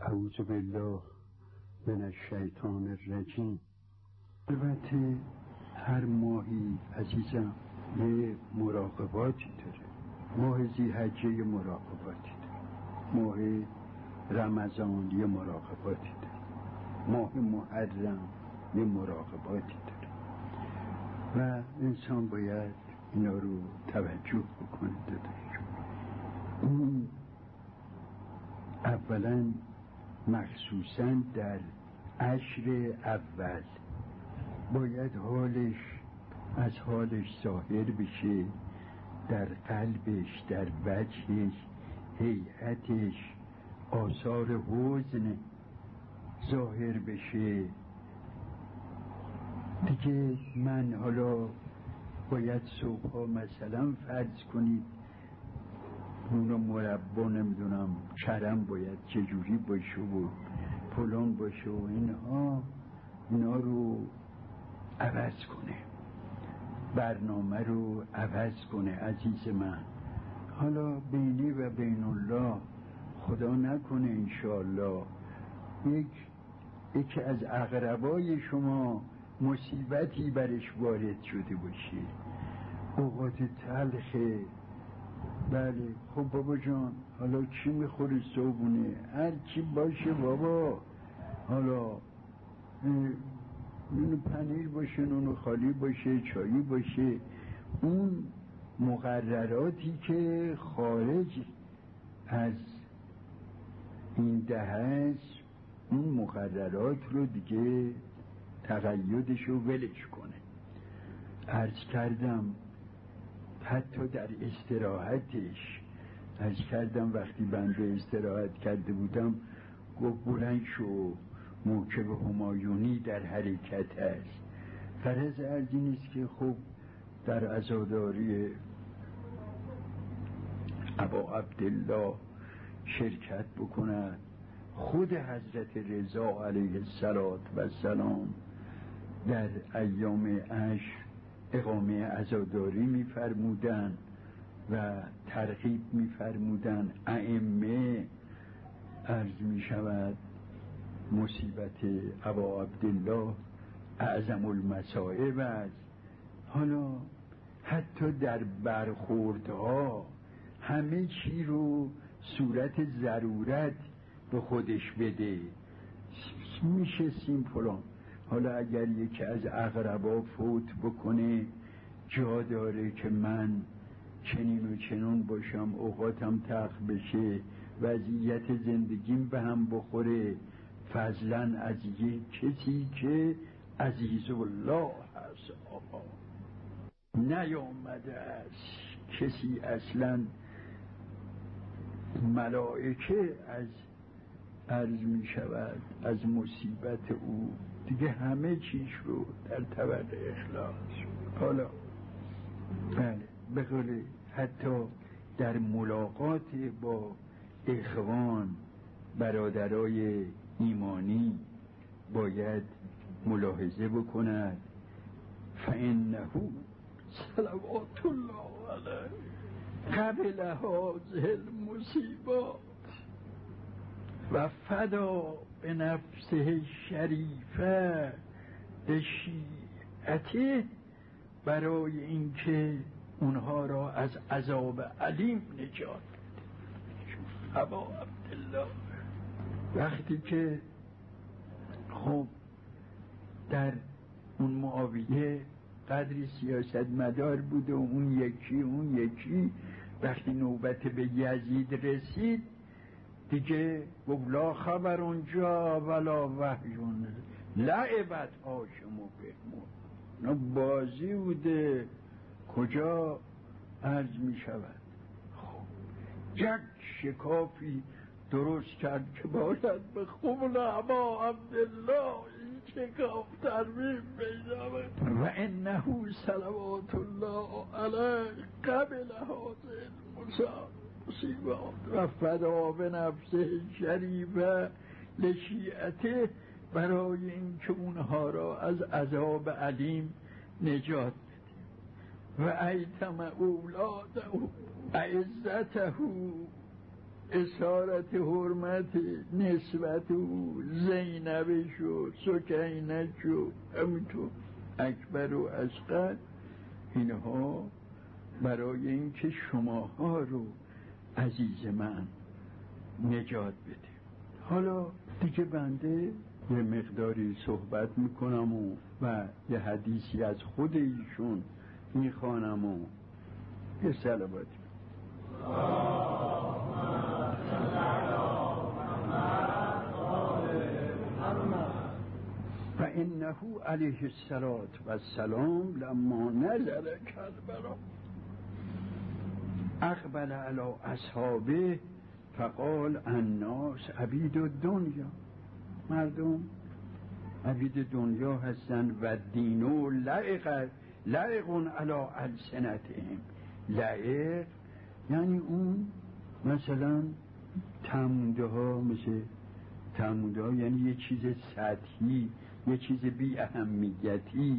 اعوذ بالله من الشیطان الرجیم. البته هر ماهی عزیزم یه مراقباتی داره. ماه ذی‌حجه یه مراقباتی داره، ماه رمضان یه مراقباتی داره، ماه محرم یه مراقباتی داره و انسان باید اینا رو توجه بکنه. داداش اون اولا مخصوصا در عشر اول باید از حالش ظاهر بشه، در قلبش، در وجهش، هیئتش، آثار حزن ظاهر بشه. دیگه من حالا باید صبحا مثلا فرض کنید اونو مربا نمیدونم کرم باید چجوری باشه و فلان باشه و اینا رو عوض کنه، برنامه رو عوض کنه. عزیز من، حالا بینی و بین الله خدا نکنه انشاءالله یکی از اقربای شما مصیبتی برش وارد شده باشه، اوقات تلخه. بله خب بابا جان، حالا چی میخوری صبحونه؟ هر چی باشه بابا، حالا نون پنیر باشه، نون خالی باشه، چایی باشه. اون مقرراتی که خارج از این دهه است، اون مقررات رو دیگه تقییدش رو ولش کنه. عرض کردم حتی در استراحتش، عرض کردم وقتی بنده استراحت کرده بودم گفت بلند شو، موکب همایونی در حرکت است. فرض از این است که خب در عزاداری ابا عبدالله شرکت بکند. خود حضرت رضا علیه السلام در ایام عشر اقامه عزاداری می‌فرمودند و ترغیب می‌فرمودند. ائمه عرض می‌شود مصیبت ابا عبدالله اعظم المصائب است. حالا حتی در برخوردها همه چی رو صورت ضرورت به خودش بده. میشستیم فلان، حالا اگر یکی از اقربا فوت بکنه جا داره که من چنین و چنون باشم، اوقاتم تلخ بشه، وضعیت زندگیم به هم بخوره، فضلا از یک کسی که عزیز الله هست آقا نیامده است، کسی اصلا ملائکه از عرض می شود از مصیبت او دیگه همه چیز رو در طبق اخلاص. حالا بله به قول حتی در ملاقات با اخوان برادرای ایمانی باید ملاحظه بکند. فانه صلوات الله علیه قبل هذه المصیبات و فدا به نفسه شریفه به شیعته، برای اینکه اونها را از عذاب علیم نجات بده. ابا عبدالله وقتی که خب در اون معاویه قدری سیاست مدار بود و اون یکی وقتی نوبت به یزید رسید دیگه گفت لا خبر اونجا ولا وحیون لعبت هاشم و بهمون. نه بازی بوده، کجا عرض می شود. خب یک شکافی درست کرد که باید به قبل ابا عبدالله این شکاف ترمیم پیدا و انه صلوات الله علیه قبل هذه المصیبات و فدا به نفسه شریفه لشیعته، برای اینکه اونها را از عذاب علیم نجات بده. و ایتم اولاده عزته اسارت حرمت نسبت او، زینب شد، سکینه شد، همینطور اکبر و اصغر، اینها برای اینکه شماها رو عزیز من نجات بده. حالا دیگه بنده یه مقداری صحبت میکنم و یه حدیثی از خود ایشون میخوانم و یه صلواتی. فإنه علیه السلام لما نزل کربلا اقبل علی اصحابه فقال الناس عبید الدنیا، مردم عبید دنیا هستن و دینو لعق علی السنتهم. لعق یعنی اون مثلا تمونده ها، مثل تمونده ها یعنی یه چیز سطحی، یه چیز بی اهمیتی.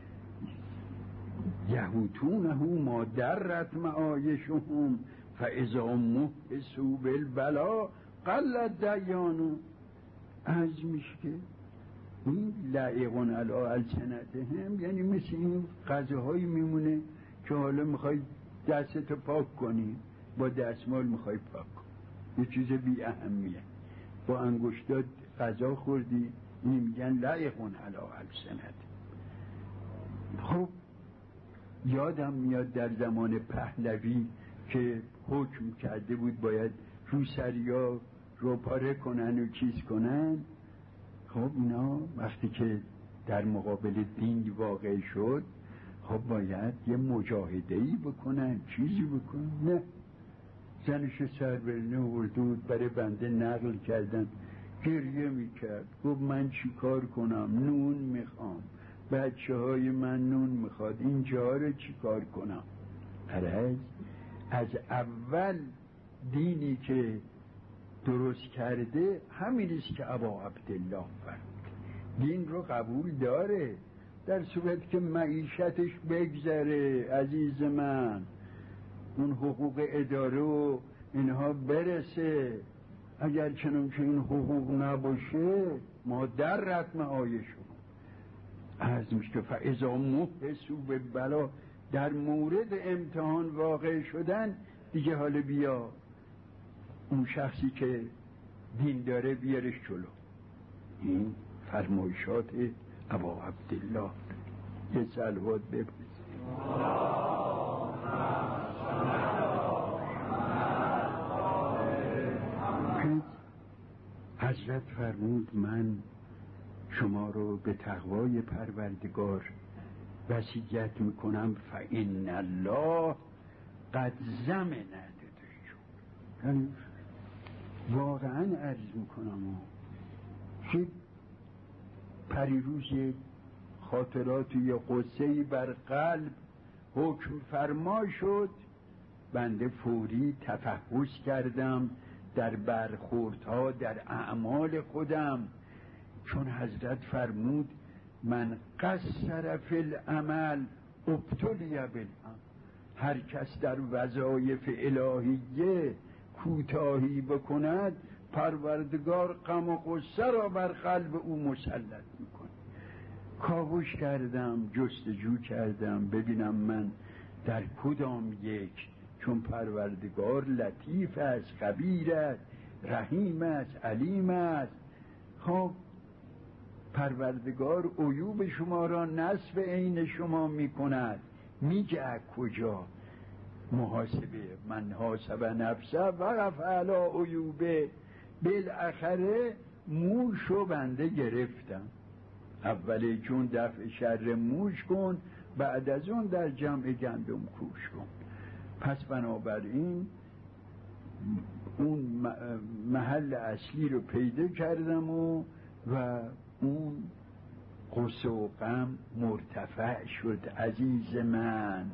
یهوتونه ما درت معایشهم فاذا محسوا بالبلا قلت دیانو. از میشه که این لعیقون علی السنتهم یعنی مثل این غذاهایی میمونه که حالا میخوای دستتو پاک کنی، با دستمال میخوای پاک کنی، یه چیز بی اهمیه، با انگشتات غذا خوردی، این میگن لعیقون علی السنتهم. خب یادم میاد در زمان پهلوی که حکم کرده بود باید روسریا رو پاره کنن و چیز کنن. خب اینا وقتی که در مقابل دین واقع شد، خب باید یه مجاهده‌ای بکنن، چیزی بکنن. نه، زنش سربرنه اردود برای بنده نقل کردن، گریه میکرد، گفت من چی کار کنم، نون میخوام، بچه های من نون میخواد، این جا رو چی کار کنم. از اول دینی که درست کرده همینیست که ابا عبدالله فرمود، دین رو قبول داره در صورت که معیشتش بگذره. عزیز من اون حقوق اداره و اینها برسه، اگر چنان که این حقوق نباشه ما در رتم آیشون از میشه فاذا محسوا بالبلا، در مورد امتحان واقع شدن دیگه حالا بیا اون شخصی که دین داره بیارش جلو. این فرمایشات ابا عبدالله. یه صلوات بپرس. حضرت فرمود من شما رو به تقوای پروردگار وصیت میکنم، فإن الله قد ضمن ندادشون. یعنی واقعا عرض میکنم که پریروز خاطرات یا قصه‌ای بر قلب حکم فرما شد، بنده فوری تفحص کردم در برخوردها در اعمال خودم، چون حضرت فرمود من قصر فی العمل ابتلی بالعمل. هر کس در وظایف الهیه کوتاهی بکند پروردگار غم و غصه را بر قلب او مسلط میکنه. کاوش کردم، جستجو کردم ببینم من در کدام یک، چون پروردگار لطیف است، خبیر است، رحیم است، علیم است. خب پروردگار عیوب شما را نصب عین شما میکند، میگه کجا محاسبه من حاسب نفسه وقف علی عیوبه. بالاخره موشو بنده گرفتم، اولی چون دفع شر موش کن، بعد از اون در جمع گندم کوش کن. پس بنابراین اون محل اصلی رو پیدا کردم و اون غصه و غم مرتفع شد. عزیز من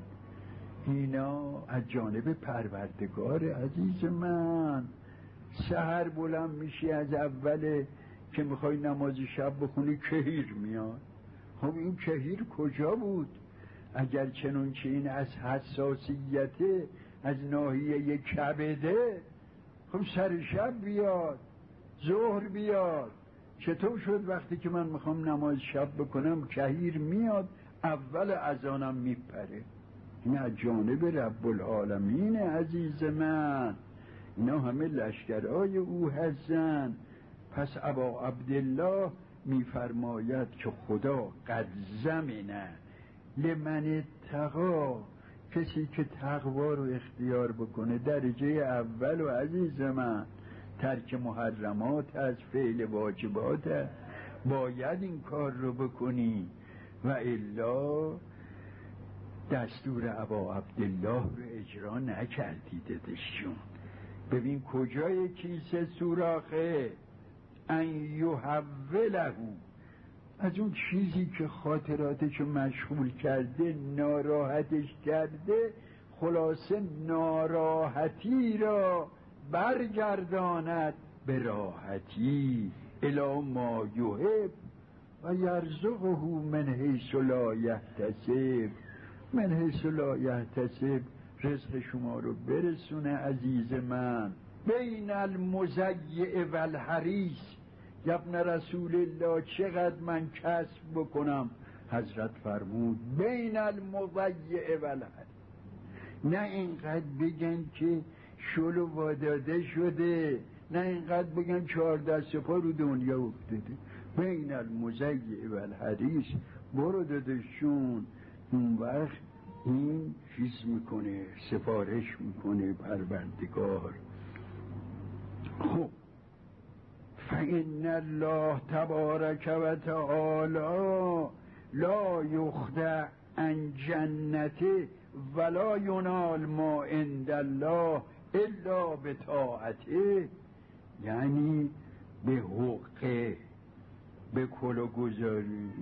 اینا از جانب پروردگار. عزیز من سحر بلند میشی، از اول که میخوای نماز شب بخونی کهیر میاد. خب این کهیر کجا بود؟ اگر چنانچه این از حساسیت از ناحیه کبده، خب سر شب بیاد، ظهر بیاد. چطور شد وقتی که من میخوام نماز شب بکنم کهیر میاد اول اذانم میپره؟ این از جانب رب العالمین عزیز من، اینا همه لشکرهای او هستن. پس ابا عبدالله میفرماید که خدا قد زمنه لمن اتقا، کسی که تقوا رو اختیار بکنه درجه اول و عزیز من ترک محرمات از فعل واجبات است، باید این کار رو بکنی و الا دستور ابا عبدالله رو اجرا نکردی دادشون. ببین کجای کیسه سوراخه، ان یحوله، از اون چیزی که خاطراتشو مشغول کرده ناراحتش کرده، خلاصه ناراحتی را برگرداند به راحتی الی ما یحب و یرزقه من حیث لا یحتسب. من حیث لا یحتسب رزق شما رو برسونه عزیز من. بین المضیع و الحریص، ابن رسول الله چقدر من کسب بکنم؟ حضرت فرمود بین المضیع و الحریص. نه اینقدر بگن که شلو واداده شده، نه اینقدر بگن 4 دست پا رو دنیا افتاده. بین المضیع و الحریص برو دادشون. اون وقت این چیز میکنه، سفارش میکنه پروردگار. خب فإن الله تبارک و تعالی لا یخدع عن جنته ولا ینال ما عند الله الا بطاعته، یعنی به حقه، به کلا گذاری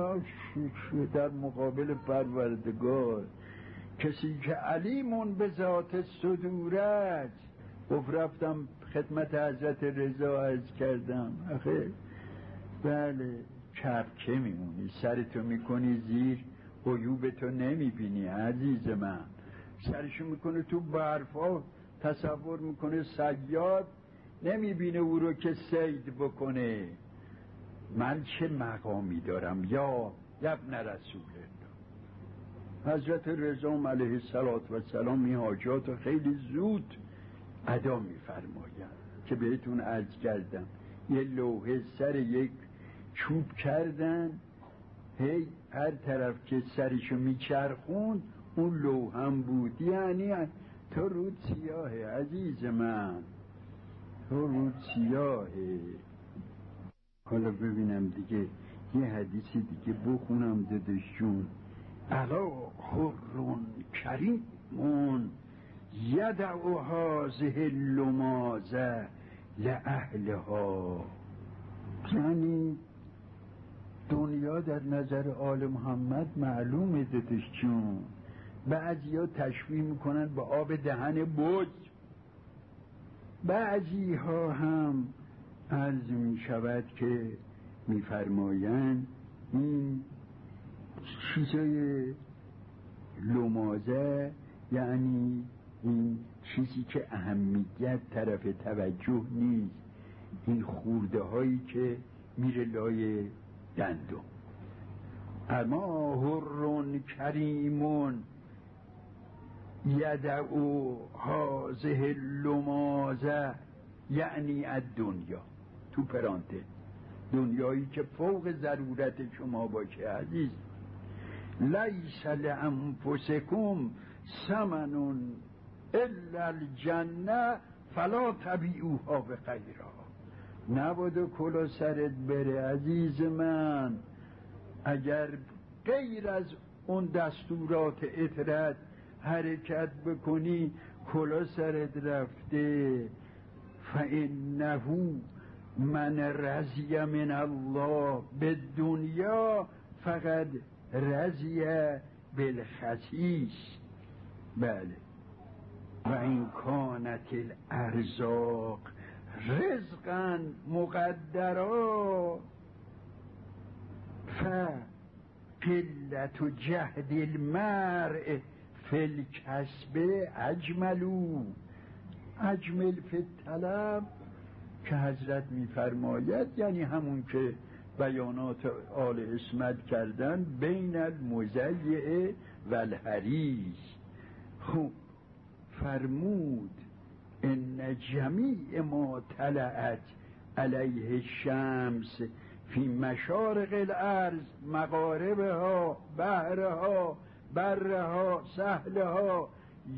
در مقابل پروردگار. کسی که علیمون به ذات صدور است. گفت رفتم خدمت حضرت رضا عرض کردم، آخه بله کپکه میمونی، سرتو میکنی زیر عیوبتو نمیبینی عزیز من. سرشو میکنه تو برفا، تصور میکنه صیاد، نمیبینه او رو که صید بکنه. من چه مقامی دارم یا ابن رسول الله؟ حضرت رضا علیه السلام این حاجات خیلی زود ادا میفرماید که بهتون عرض کردم. یه لوحه سر یک چوب کردن، هی هر طرف که سرشو میچرخون اون لوحم بود. یعنی تو رود سیاهه عزیز من، تو رود سیاهه. حالا ببینم دیگه یه حدیثی دیگه بخونم دادشون. الا حرون کریمون یدعو هذه اللمازه لأهلها. یعنی دنیا در نظر آل محمد معلومه دادشون. بعضی ها تشبیه میکنن با آب دهن بز، بعضی ها هم عرض می شود که میفرمایند این چیزای لمازه یعنی این چیزی که اهمیت طرف توجه نیست، این خورده هایی که میره لای دندون. اما حرون کریمون یدعو هذه اللمازه یعنی الدنیا، تو پرانته دنیایی که فوق ضرورت شما باشه عزیز. لیس لانفسکم ثمن الا الجنه فلا تبیعوها بغیرها. نباید کلا سرت بره عزیز من، اگر غیر از اون دستورات اطرت حرکت بکنی کلا سرت رفته. فانه من رضی من الله به دنیا فقط رضی بالخسیس. بله و این کانت الارزاق رزقا مقدرا فقلت جهد المرء فی الکسب اجملو. اجمل فی الطلب که حضرت میفرماید یعنی همون که بیانات آل عصمت کردن بین المزیع و الحریص. خب فرمود ان جمیع ما طلعت علیه الشمس فی مشارق الارض مغاربها بحرها برها سهلها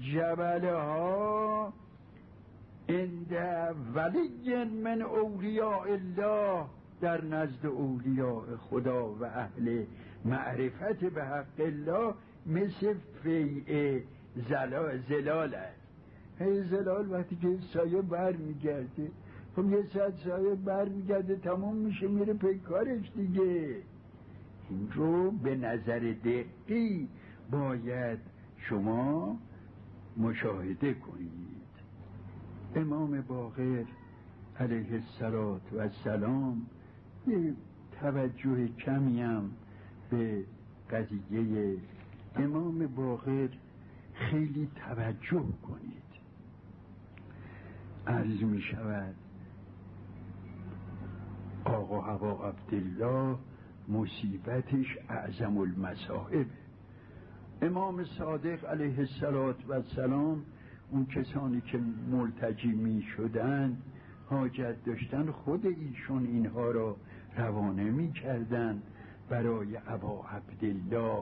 جبلها عند ولی من اولیاء الله، در نزد اولیاء خدا و اهل معرفت به حق الله مثل فیع زلال است. هی زلال وقتی که سایه بر میگرده، خب یه ساعت سایه بر میگرده تمام میشه میره پیکارش دیگه. این رو به نظر دقیق باید شما مشاهده کنید. امام باقر علیه السلام یه توجه کمی هم به قضیه امام باقر خیلی توجه کنید. عرض می شود آقا ابا عبدالله مصیبتش اعظم المصائب. امام صادق علیه السلام اون کسانی که ملتجی می شدند حاجت داشتن خود ایشون اینها را روانه می کردن برای ابا عبدالله.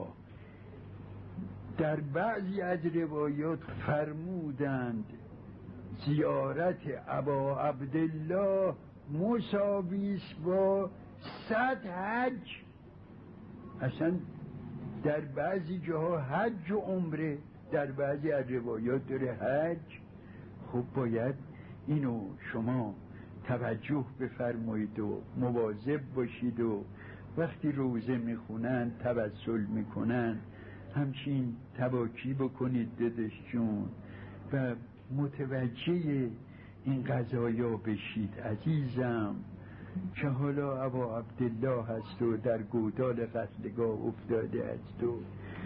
در بعضی از روایات فرمودند زیارت ابا عبدالله مساوی است با 100 حج. اصلا در بعضی جاها حج و عمره، در بعضی از روایات داره حج. خب باید اینو شما توجه بفرمایید و مواظب باشید و وقتی روزه میخونن توسل میکنن همچین تواکی بکنید داداش جون و متوجه این قضایا بشید عزیزم که حالا ابا عبدالله هست و در گودال قتلگاه افتاده است و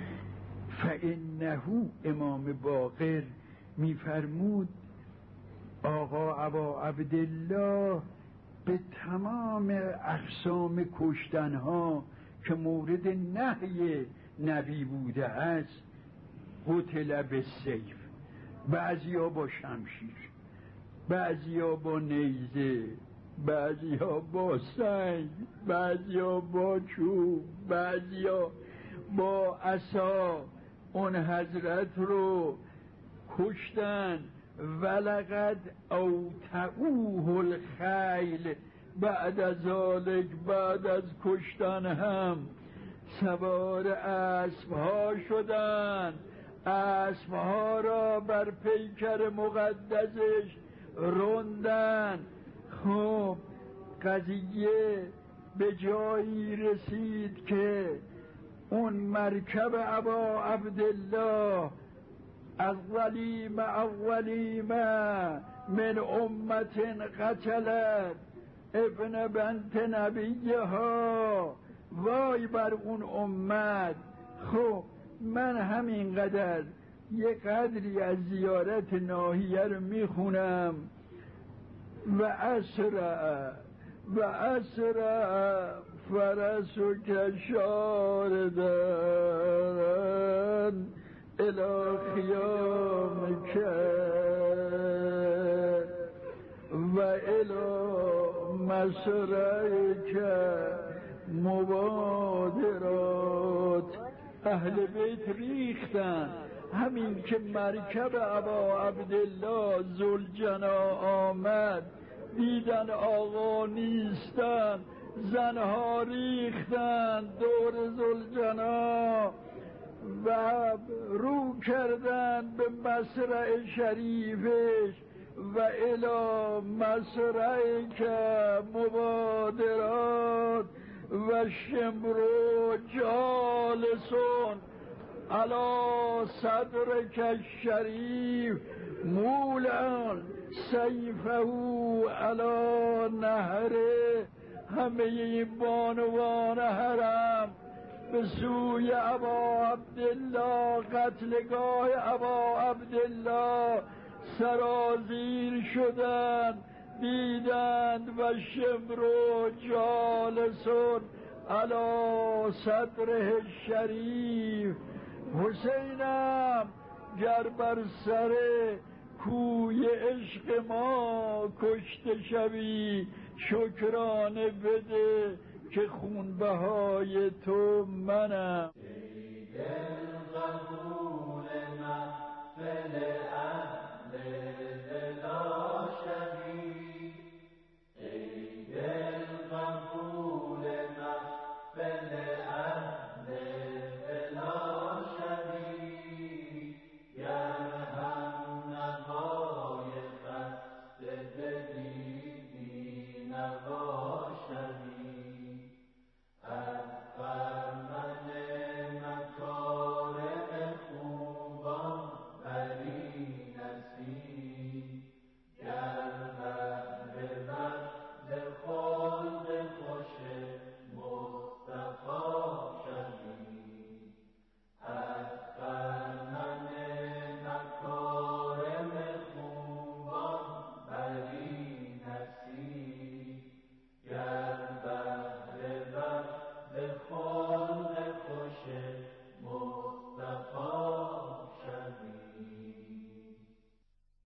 فانه امام باقر میفرمود آقا ابا عبدالله به تمام اقسام کشتنها که مورد نهی نبی بوده است قتل بالسیف، بعضیا با شمشیر، بعضیا با نیزه، بعضیا با سنگ، بعضیا با چوب، بعضیا با عصا اون حضرت رو کشتن. ولقد اوتعوه الخیل، بعد از ذالک بعد از کشتن هم سوار اسبها شدن، اسبها را بر پیکر مقدسش راندن. خب قضیه به جایی رسید که اون مرکب ابا عبدالله اولیم من امت قتلت ابن بنت نبیها، وای بر اون امت. خب من همینقدر یه قدری از زیارت ناحیه رو میخونم و اسرع فرس و کشاردن الى خیام که و الى مسرع که مبادرات. اهل بیت ریختن. همین که مرکب ابا عبدالله ذوالجنا آمد دیدن آقا نیستن، زنها ریختن دور ذوالجنا و رو کردن به مسرع شریفش و الی مسرع که مبادرات و شمرو جالسون علی صدرک الشریف مولان سیفه علی نهره. همه این بانوان حرم به سوی ابا عبدالله قتلگاه ابا عبدالله سرازیر شدند دیدند و شمر و جالسون علی صدره شریف. حسینم گر بر سر کوی عشق ما کشته شوی شکرانه بده که خونبهای تو منم. ای دل قبول محفل